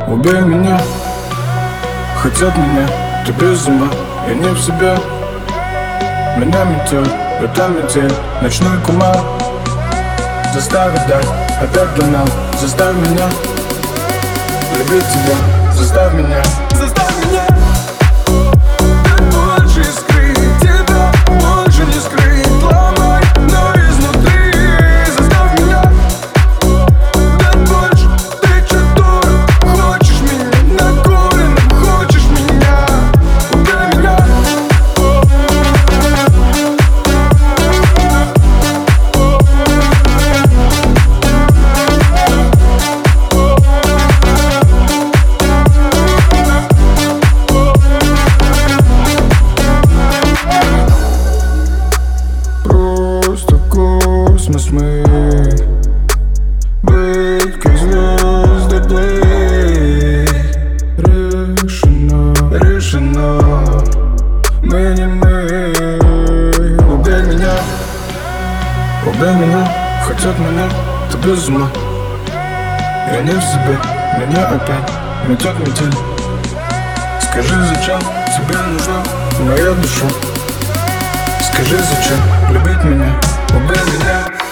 убей меня. Хотят меня, ты без ума, я не в себе. Меня метет, это метель, ночной кумар. Заставить дать, опять донал. Заставь меня любить тебя, заставь меня. Заставь меня. Ты больше искры, тебя больше не скрыть. Ломай, но изнутри. Заставь меня. Дать больше, ты чё дура? Хочешь меня накуренным, хочешь меня. Убей меня. Космос мы, бытки звезды плыть. Решено, решено, мы не мы. Убей меня, убей меня. Хотят меня, ты без ума, я не в себе. Меня опять метет метель. Скажи, зачем тебе нужна моя душа? Скажи, зачем любить меня? Убей меня.